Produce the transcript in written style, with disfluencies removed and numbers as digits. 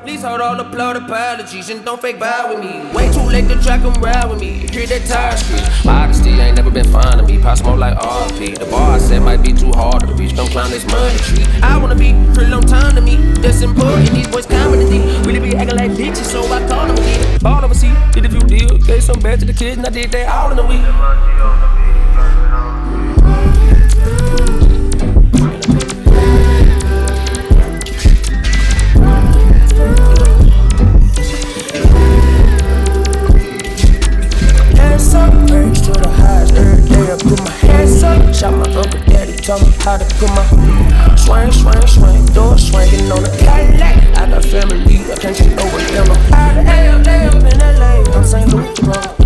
Please hold all the blood apologies and don't fake bad with me. Way too late to track them ride with me. Hear that tire street. Modesty ain't never been fine to me. Pop smoke like RP. The bar I set might be too hard to reach. Don't climb this money tree. I wanna be pretty long time to me. That's important. These boys coming to me. Really be acting like bitches, so I call them again. Ball overseas, did a few deals. Gave some back to the kids and I did that all in a week. To the highs, every day I put my hands up. Shot my uncle daddy, taught me how to put my swing, swing, swing, door swinging on the Cadillac. I got family, I can't get over them. I'm out of LA, I'm in LA, I'm St. Louis, bro.